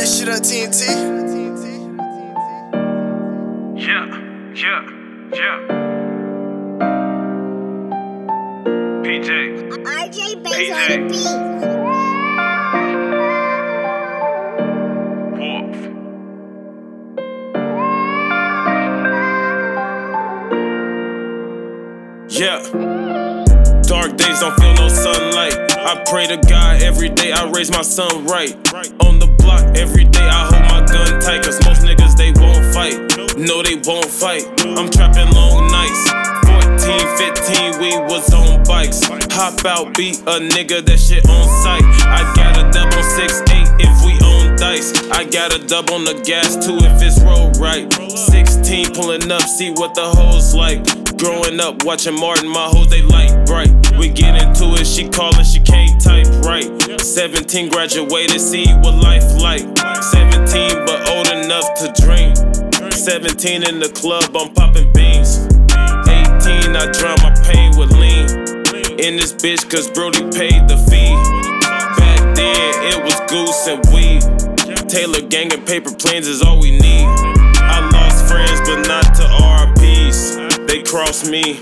that shit on TNT. Yeah. PJ. RJ Bass on the beat. Wolf. Yeah. Dark days don't feel no sunlight. I pray to God every day I raise my son right. On the block every day I hold my gun tight. Cause most niggas they won't fight. No they won't fight. I'm trapping long nights. 14, 15 we was on bikes. Hop out, beat a nigga, that shit on sight. I got a dub on 6-8 if we on dice. I got a dub on the gas too if it's roll right. 16 pulling up, see what the hoes like. Growing up, watching Martin, my hoes, they light bright. We get into it, she callin', she can't type right. 17 graduated, see what life like. 17 but old enough to drink. 17 in the club, I'm popping beans. 18, I drown my pain with lean. In this bitch, cause Brody paid the fee. Back then, it was goose and weed. Taylor gang and paper planes is all we need. I lost friends, but not to RPs. They cross me.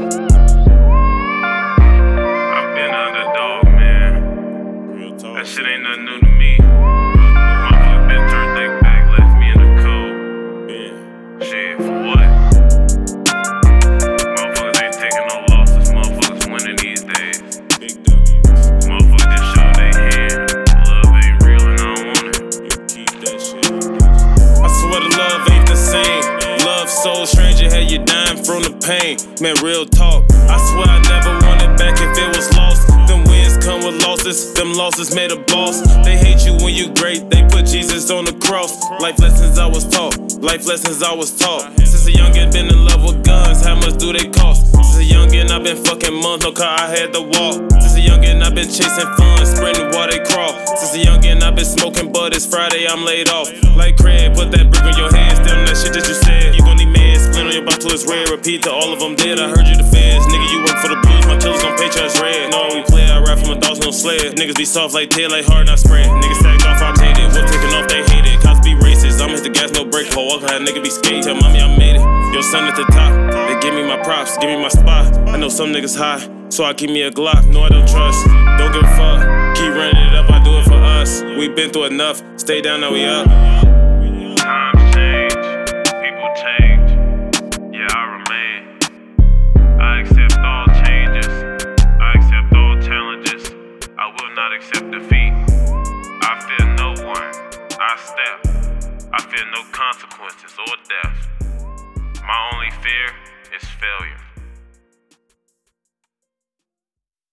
I've been underdog, man. Real talk. That shit ain't nothing new to me. Motherfuckers been turned their back, left me in the cold. Shit, for what? Motherfuckers ain't taking no losses. Motherfuckers winning these days. Big W's. Motherfuckers just show they hand. Love ain't real and I don't want it. You keep that shit. I swear the love ain't the same. Love so strange, it had you dying from the pain. Man, real talk. I swear I never want it back if it was lost. Them wins come with losses. Them losses made a boss. They hate you when you great. They put Jesus on the cross. Life lessons I was taught. Life lessons I was taught. Since a youngin' been in love with guns. How much do they cost? Since a youngin' I been fucking months. No car, I had to walk. Since a youngin' I been chasing fun. Spreading while they crawl. Since a youngin' I been smoking, but it's Friday, I'm laid off. Like Craig, put that brick on your head. Still on that shit that you said. You gon' need meds. Splint on your bottle till it's red. Repeat to all of them dead. I heard you the feds. Nigga, you work for the blues. My killers gon' pay trust red. No, we play. I rap from a dogs, no sled. Niggas be soft like tail, like hard, not spread. Niggas stacked off, I'm hated. Whip taking off, they hate it. Cops be racist. I'm hit the gas, no brake. Ho, walk, had nigga be skate. Tell mommy I made it. Your son at the top. They give me my props, give me my spot. I know some niggas high, so I keep me a Glock. No, I don't trust. Don't give a fuck. Keep running it up, I do it for us. We been through enough. Stay down, now we up. Times change, people change. Yeah, I remain. I accept all changes. I accept all challenges. I will not accept defeat. I fear no one. I step. I fear no consequences or death. My only fear is failure.